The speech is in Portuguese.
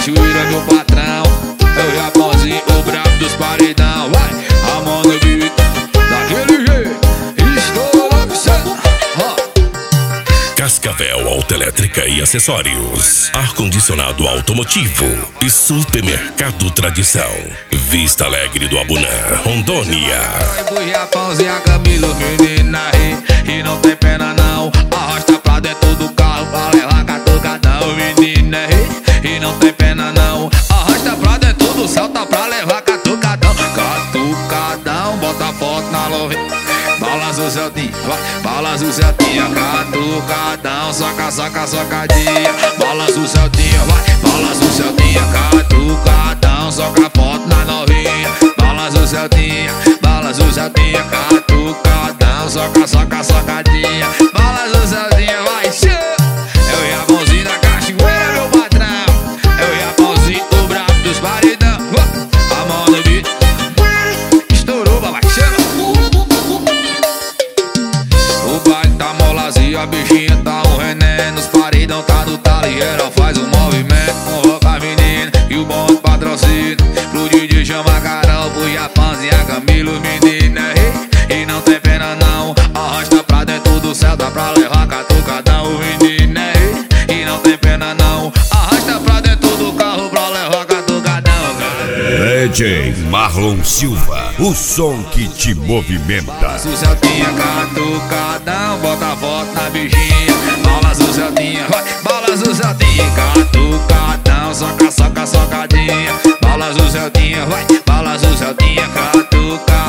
cachoeira, meu patrão. É o Japãozinho, o brabo dos paredão. Vai, a mão no beat, daquele jeito. Estoura, Cascavel Autoelétrica e Acessórios, ar-condicionado automotivo e supermercado Tradição. Vista Alegre do Abunã, Rondônia. Vai pro Japãozinho, a Camilo, menina aí. E não tem pena não, arrasta pra dentro do carro pra levar catucadão, menina aí. E não tem pena não, arrasta pra dentro do salta pra levar catucadão. Catucadão, bota a foto na love. Balança o Celtinha, vai, balança o Celtinha. Catucadão, soca, soca, socadinha. Balança o Celtinha, vai, balança o Celtinha. Catucadão, soca a foto na novinha. Balança o Celtinha, balança o Celtinha. Catucadão, soca, soca, socadinha. Balança o Celtinha, vai, show. É o Japãozinho da cachoeira, meu patrão. É o Japãozinho, o brabo dos paredão. A mão no beat, estourou, papai, chama. O baile tá molazinho, a bichinha tá um rené. Nos paredão tá no talo e geral faz um movimento. Convoca a menina e o bonde patrocina. Pro DJ chama Carol, pro Japãozinho, a Camilo, menina. E não tem pena não, arrasta pra dentro do céu, dá pra levar catucadão, menina. E não tem pena não, arrasta pra dentro do carro pra levar catucadão. DJ Marlon Silva, o som que te movimenta. Balança o Celtinha, catucadão, bota a foto na bichinha. Balança o Celtinha, vai, balança o Celtinha. Catucadão, soca, soca, socadinha. Balança o Celtinha, vai, balança o Celtinha. Catucadão,